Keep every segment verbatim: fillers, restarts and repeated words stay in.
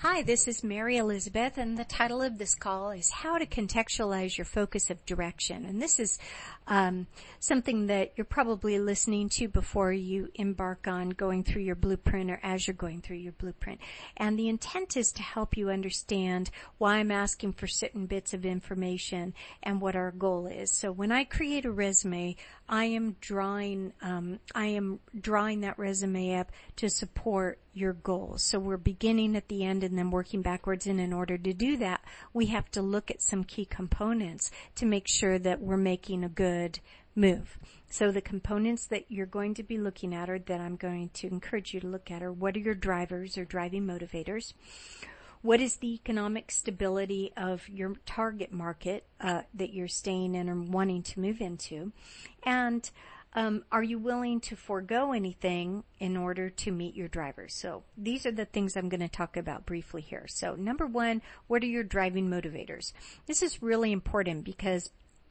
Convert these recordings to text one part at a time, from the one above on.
Hi, this is Mary Elizabeth, and the title of this call is How to Contextualize Your Focus of Direction. And this is um, something that you're probably listening to before you embark on going through your blueprint or as you're going through your blueprint. And the intent is to help you understand why I'm asking for certain bits of information and what our goal is. So when I create a resume, I am drawing, um, I am drawing that resume up to support your goals. So we're beginning at the end and then working backwards. And in order to do that, we have to look at some key components to make sure that we're making a good move. So the components that you're going to be looking at, or that I'm going to encourage you to look at, are what are your drivers or driving motivators? What is the economic stability of your target market uh, that you're staying in or wanting to move into? And um, are you willing to forego anything in order to meet your drivers? So these are the things I'm going to talk about briefly here. So number one, what are your driving motivators? This is really important because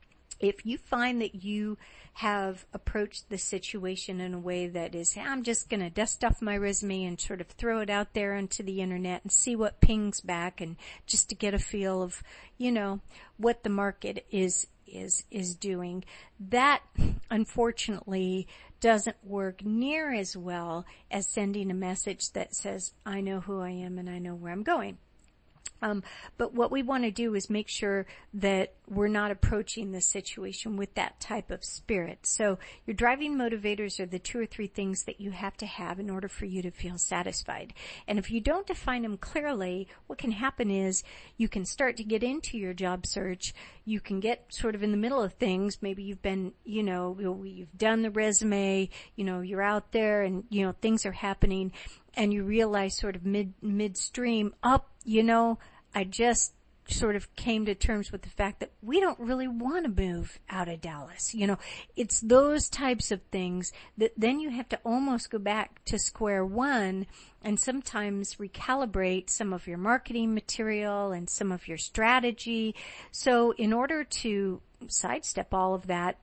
if you find that you have approached the situation in a way that is, hey, I'm just going to dust off my resume and sort of throw it out there onto the internet and see what pings back, and just to get a feel of, you know, what the market is is is doing, that unfortunately doesn't work near as well as sending a message that says, I know who I am and I know where I'm going. Um, but what we want to do is make sure that we're not approaching the situation with that type of spirit. So your driving motivators are the two or three things that you have to have in order for you to feel satisfied. And if you don't define them clearly, what can happen is you can start to get into your job search. You can get sort of in the middle of things. Maybe you've been, you know, you've done the resume, you know, you're out there and, you know, things are happening, and you realize sort of mid, midstream, up, you know, I just sort of came to terms with the fact that we don't really want to move out of Dallas. You know, it's those types of things that then you have to almost go back to square one and sometimes recalibrate some of your marketing material and some of your strategy. So in order to sidestep all of that,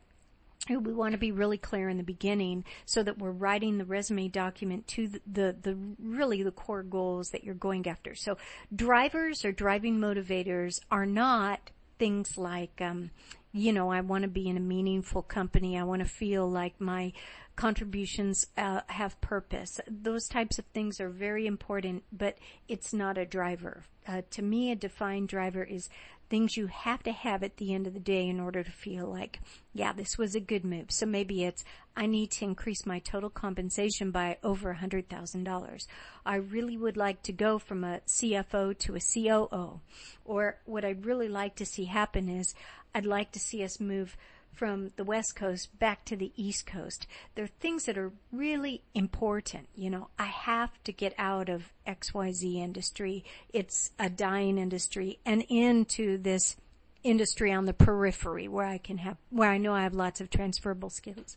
we want to be really clear in the beginning so that we're writing the resume document to the, the, the really the core goals that you're going after. So drivers or driving motivators are not things like, um, you know, I want to be in a meaningful company. I want to feel like my contributions uh, have purpose. Those types of things are very important, but it's not a driver. Uh, to me, a defined driver is things you have to have at the end of the day in order to feel like, yeah, this was a good move. So maybe it's, I need to increase my total compensation by over one hundred thousand dollars. I really would like to go from a C F O to a C O O. Or what I'd really like to see happen is I'd like to see us move from the West Coast back to the East Coast. There are things that are really important. You know, I have to get out of X Y Z industry. It's a dying industry, and into this industry on the periphery where I can have, where I know I have lots of transferable skills.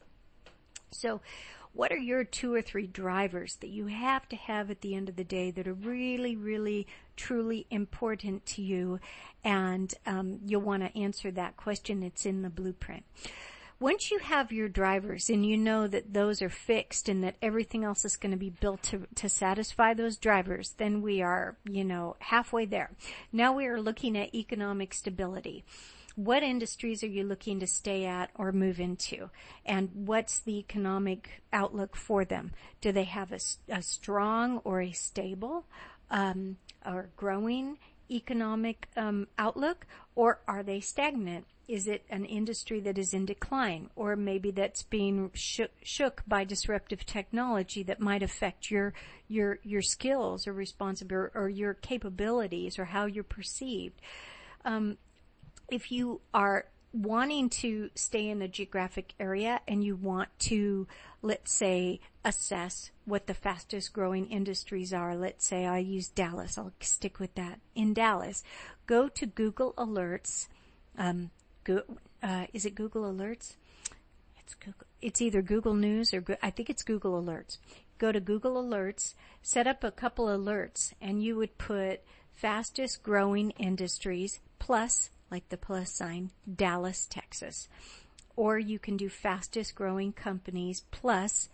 So what are your two or three drivers that you have to have at the end of the day that are really, really, truly important to you? And um, you'll want to answer that question. It's in the blueprint. Once you have your drivers and you know that those are fixed and that everything else is going to be built to, to satisfy those drivers, then we are, you know, halfway there. Now we are looking at economic stability. What industries are you looking to stay at or move into? And what's the economic outlook for them? Do they have a, a strong or a stable um, or growing economic um, outlook, or are they stagnant? Is it an industry that is in decline, or maybe that's being shook, shook by disruptive technology that might affect your your your skills or responsibility or your capabilities or how you're perceived? Um, If you are wanting to stay in a geographic area and you want to, let's say, assess what the fastest growing industries are, let's say I use Dallas, I'll stick with that. In Dallas, go to Google Alerts. Um, go, uh, is it Google Alerts? It's Google. It's either Google News or I think it's Google Alerts. Go to Google Alerts, set up a couple alerts, and you would put fastest growing industries plus, like the plus sign, Dallas, Texas. Or you can do fastest growing companies plus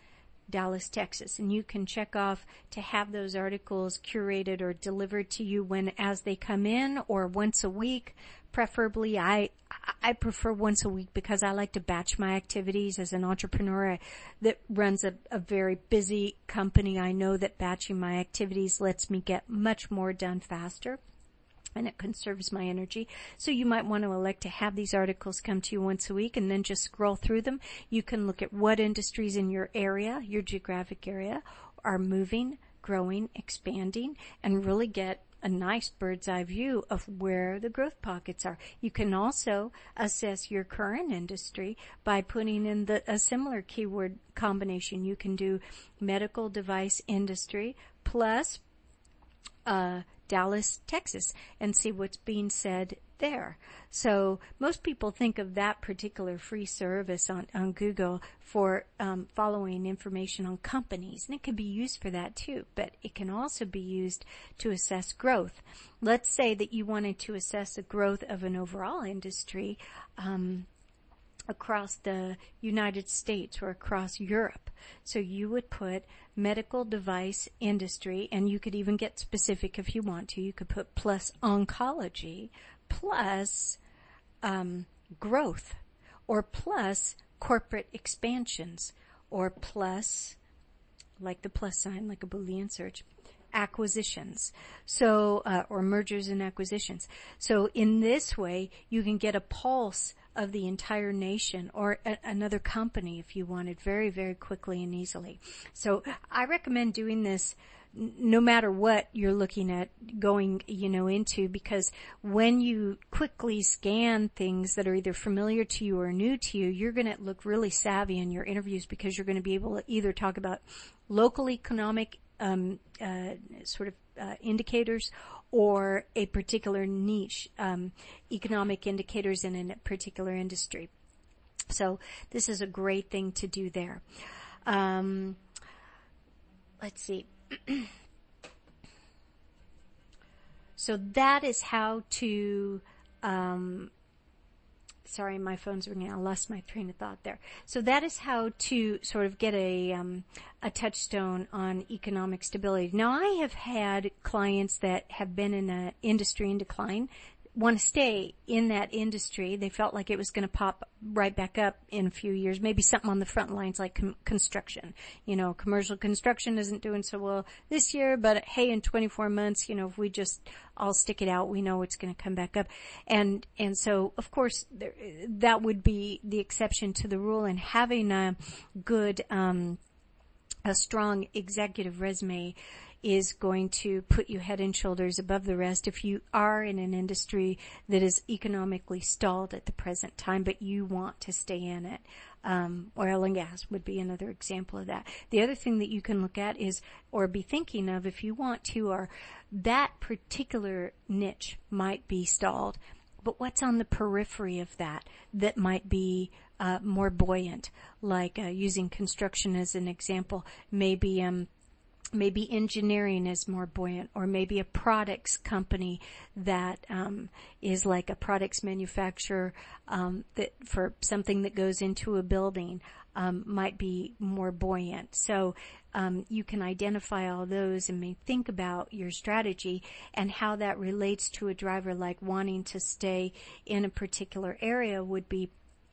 Dallas, Texas. And you can check off to have those articles curated or delivered to you when as they come in, or once a week. Preferably, I I prefer once a week because I like to batch my activities as an entrepreneur I, that runs a, a very busy company. I know that batching my activities lets me get much more done faster, and it conserves my energy. So you might want to elect to have these articles come to you once a week and then just scroll through them. You can look at what industries in your area, your geographic area, are moving, growing, expanding, and really get a nice bird's eye view of where the growth pockets are. You can also assess your current industry by putting in the, a similar keyword combination. You can do medical device industry plus uh, Dallas, Texas, and see what's being said there. So most people think of that particular free service on, on Google for um, following information on companies, and it can be used for that too, but it can also be used to assess growth. Let's say that you wanted to assess the growth of an overall industry um, across the United States or across Europe. So you would put medical device industry, and you could even get specific if you want to. You could put plus oncology, plus um, growth, or plus corporate expansions, or plus, like the plus sign, like a Boolean search, acquisitions. So, uh, or mergers and acquisitions. So in this way, you can get a pulse of the entire nation or a- another company if you wanted, very, very quickly and easily. So I recommend doing this no matter what you're looking at going, you know, into, because when you quickly scan things that are either familiar to you or new to you, you're going to look really savvy in your interviews, because you're going to be able to either talk about local economic um, uh, sort of uh, indicators, or a particular niche um, economic indicators in a particular industry. So this is a great thing to do there. Um, let's see. So that is how to, um, sorry, my phone's ringing. I lost my train of thought there. So that is how to sort of get a, um, a touchstone on economic stability. Now, I have had clients that have been in an industry in decline, want to stay in that industry. They felt like it was going to pop right back up in a few years, maybe something on the front lines like com- construction. You know, commercial construction isn't doing so well this year, but hey, in twenty-four months, you know, if we just all stick it out, we know it's going to come back up. And, and so, of course, there, that would be the exception to the rule, and having a good, um, a strong executive resume is going to put you head and shoulders above the rest if you are in an industry that is economically stalled at the present time, but you want to stay in it. Um, oil and gas would be another example of that. The other thing that you can look at is, or be thinking of if you want to, are that particular niche might be stalled, but what's on the periphery of that that might be uh, more buoyant, like uh, using construction as an example, maybe um maybe engineering is more buoyant, or maybe a products company that um, is like a products manufacturer um, that for something that goes into a building um, might be more buoyant. So um, you can identify all those and may think about your strategy and how that relates to a driver, like wanting to stay in a particular area would be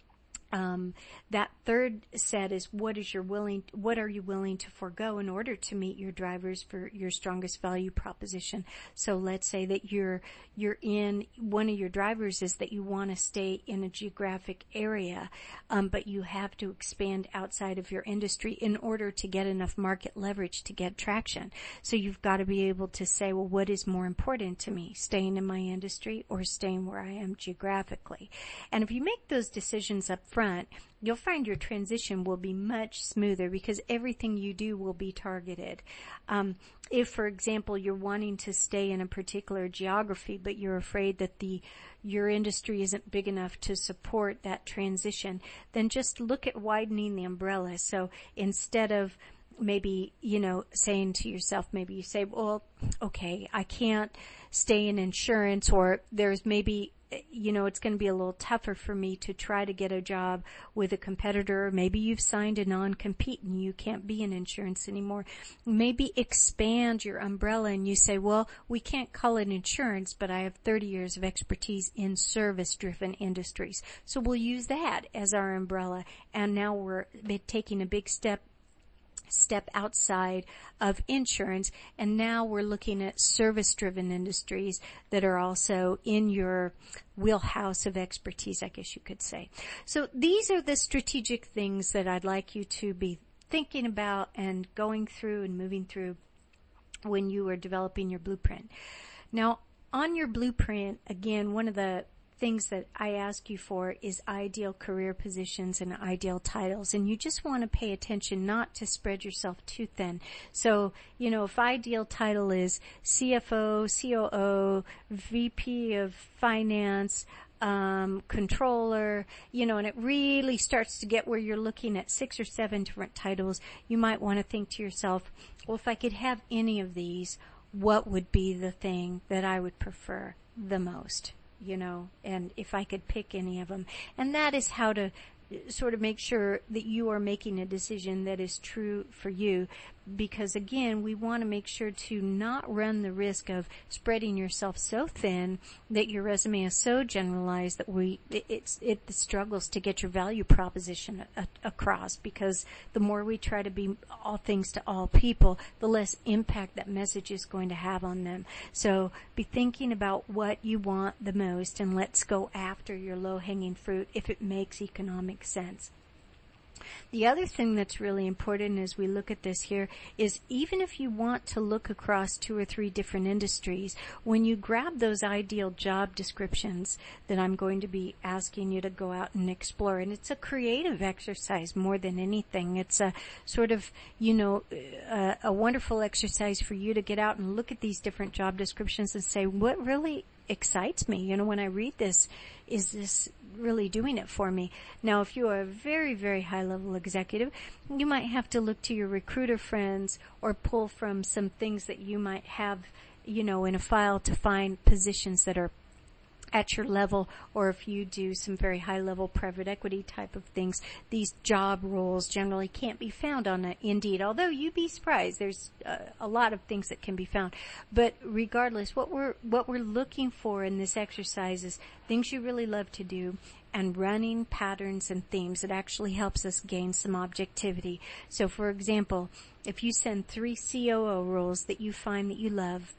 Um, that third set is what is your willing, what are you willing to forego in order to meet your drivers for your strongest value proposition? So let's say that you're, you're in, one of your drivers is that you want to stay in a geographic area, um, but you have to expand outside of your industry in order to get enough market leverage to get traction. So you've got to be able to say, well, what is more important to me, staying in my industry or staying where I am geographically? And if you make those decisions up front, you'll find your transition will be much smoother because everything you do will be targeted. Um, if, for example, you're wanting to stay in a particular geography, but you're afraid that the your industry isn't big enough to support that transition, then just look at widening the umbrella. So instead of maybe, you know, saying to yourself, maybe you say, well, okay, I can't stay in insurance, or there's maybe you know, it's going to be a little tougher for me to try to get a job with a competitor. Maybe you've signed a non-compete and you can't be in insurance anymore. Maybe expand your umbrella and you say, well, we can't call it insurance, but I have thirty years of expertise in service-driven industries. So we'll use that as our umbrella. And now we're taking a big step step outside of insurance, and now we're looking at service-driven industries that are also in your wheelhouse of expertise, I guess you could say. So these are the strategic things that I'd like you to be thinking about and going through and moving through when you are developing your blueprint. Now, on your blueprint, again, one of the things that I ask you for is ideal career positions and ideal titles. And you just want to pay attention not to spread yourself too thin. So, you know, if ideal title is C F O, C O O, V P of finance, um, controller, you know, and it really starts to get where you're looking at six or seven different titles, you might want to think to yourself, well, if I could have any of these, what would be the thing that I would prefer the most? You know, and if I could pick any of them. And that is how to sort of make sure that you are making a decision that is true for you. Because again, we want to make sure to not run the risk of spreading yourself so thin that your resume is so generalized that we it, it's it struggles to get your value proposition a, across. Because the more we try to be all things to all people, the less impact that message is going to have on them. So be thinking about what you want the most, and let's go after your low-hanging fruit if it makes economic sense. The other thing that's really important as we look at this here is even if you want to look across two or three different industries, when you grab those ideal job descriptions that I'm going to be asking you to go out and explore, and it's a creative exercise more than anything. It's a sort of, you know, a, a wonderful exercise for you to get out and look at these different job descriptions and say, what really excites me? You know, when I read this, is this really doing it for me? Now, if you are a very, very high-level executive, you might have to look to your recruiter friends or pull from some things that you might have, you know, in a file to find positions that are at your level. Or if you do some very high-level private equity type of things, these job roles generally can't be found on a Indeed, although you'd be surprised. There's uh, a lot of things that can be found. But regardless, what we're what we're looking for in this exercise is things you really love to do and running patterns and themes. It actually helps us gain some objectivity. So, for example, if you send three C O O roles that you find that you love,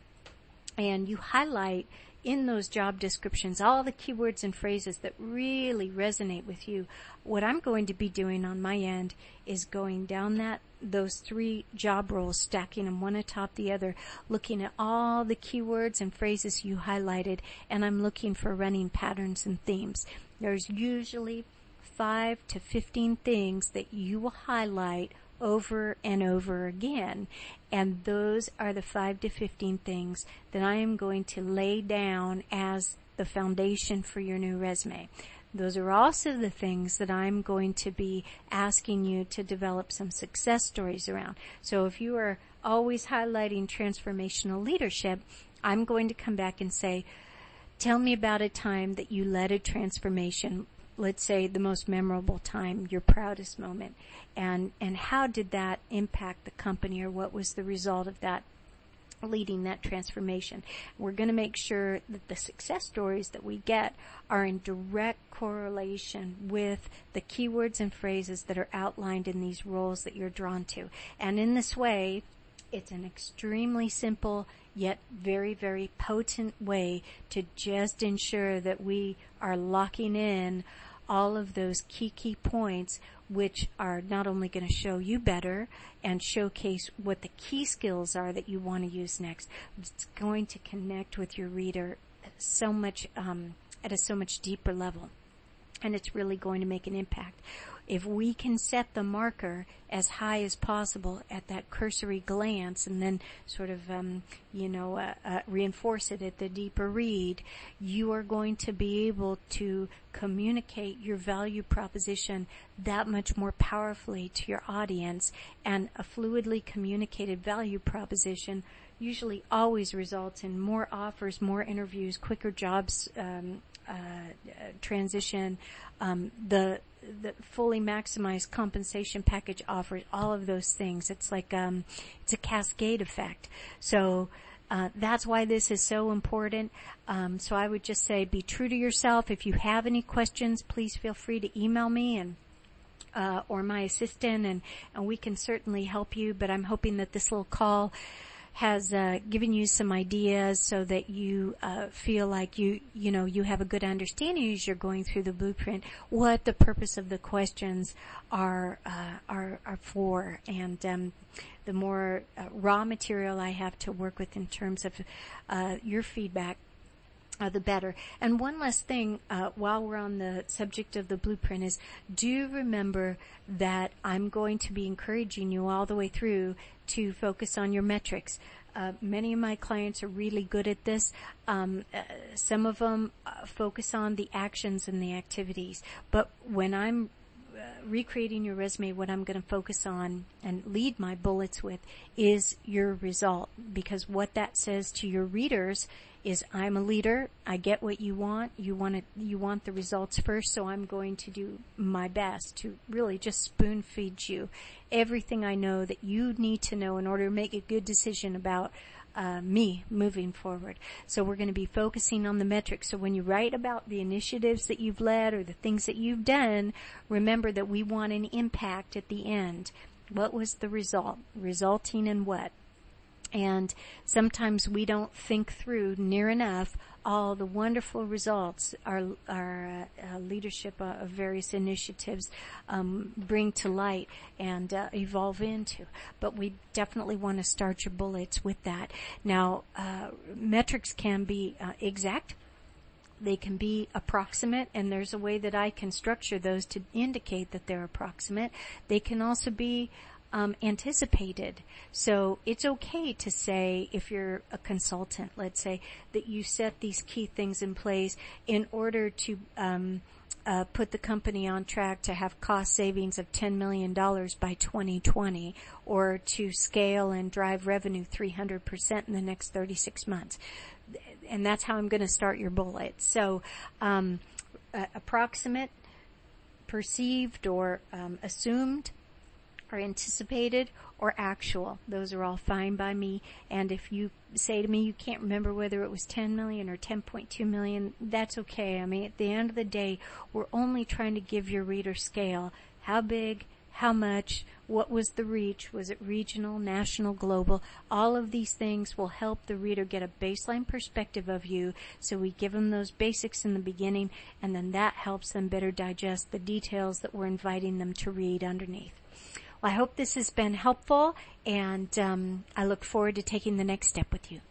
and you highlight in those job descriptions all the keywords and phrases that really resonate with you, what I'm going to be doing on my end is going down that those three job roles, stacking them one atop the other, looking at all the keywords and phrases you highlighted, and I'm looking for running patterns and themes. There's usually five to fifteen things that you will highlight over and over again. And those are the five to fifteen things that I am going to lay down as the foundation for your new resume. Those are also the things that I'm going to be asking you to develop some success stories around. So if you are always highlighting transformational leadership, I'm going to come back and say, tell me about a time that you led a transformation. Let's say the most memorable time, your proudest moment, and and how did that impact the company, or what was the result of that leading that transformation? We're going to make sure that the success stories that we get are in direct correlation with the keywords and phrases that are outlined in these roles that you're drawn to. And in this way, it's an extremely simple yet very, very potent way to just ensure that we are locking in all of those key, key points, which are not only going to show you better and showcase what the key skills are that you want to use next, but it's going to connect with your reader so much, um, at a so much deeper level. And it's really going to make an impact. If we can set the marker as high as possible at that cursory glance, and then sort of, um, you know, uh, uh, reinforce it at the deeper read, you are going to be able to communicate your value proposition that much more powerfully to your audience. And a fluidly communicated value proposition usually always results in more offers, more interviews, quicker jobs, um, uh, transition, um, the the fully maximized compensation package offers all of those things. It's like um, it's a cascade effect. So uh, that's why this is so important. Um, so I would just say be true to yourself. If you have any questions, please feel free to email me and uh, or my assistant, and, and we can certainly help you. But I'm hoping that this little call has uh, given you some ideas so that you uh, feel like you you know you have a good understanding as you're going through the blueprint what the purpose of the questions are uh, are are for, and um, the more uh, raw material I have to work with in terms of uh, your feedback, Uh, the better. And one last thing, uh, while we're on the subject of the blueprint, is do remember that I'm going to be encouraging you all the way through to focus on your metrics. Uh, many of my clients are really good at this. Um, uh, some of them uh, focus on the actions and the activities. But when I'm uh, recreating your resume, what I'm going to focus on and lead my bullets with is your result, because what that says to your readers is I'm a leader. I get what you want. You want it, you want the results first, so I'm going to do my best to really just spoon feed you everything I know that you need to know in order to make a good decision about uh, me moving forward. So we're going to be focusing on the metrics. So when you write about the initiatives that you've led or the things that you've done, remember that we want an impact at the end. What was the result? Resulting in what? And sometimes we don't think through near enough all the wonderful results our, our uh, uh, leadership uh, of various initiatives um, bring to light and uh, evolve into. But we definitely want to start your bullets with that. Now, uh, metrics can be uh, exact. They can be approximate, and there's a way that I can structure those to indicate that they're approximate. They can also be Um, anticipated. So it's okay to say, if you're a consultant, let's say, that you set these key things in place in order to um, uh, put the company on track to have cost savings of ten million dollars by twenty twenty, or to scale and drive revenue three hundred percent in the next thirty-six months. And that's how I'm going to start your bullet. So um, uh, approximate, perceived, or um, assumed, or anticipated, or actual. Those are all fine by me. And if you say to me you can't remember whether it was ten million or ten point two million, that's okay. I mean, at the end of the day, we're only trying to give your reader scale. How big, how much, what was the reach? Was it regional, national, global? All of these things will help the reader get a baseline perspective of you. So we give them those basics in the beginning, and then that helps them better digest the details that we're inviting them to read underneath. Well, I hope this has been helpful, and um, I look forward to taking the next step with you.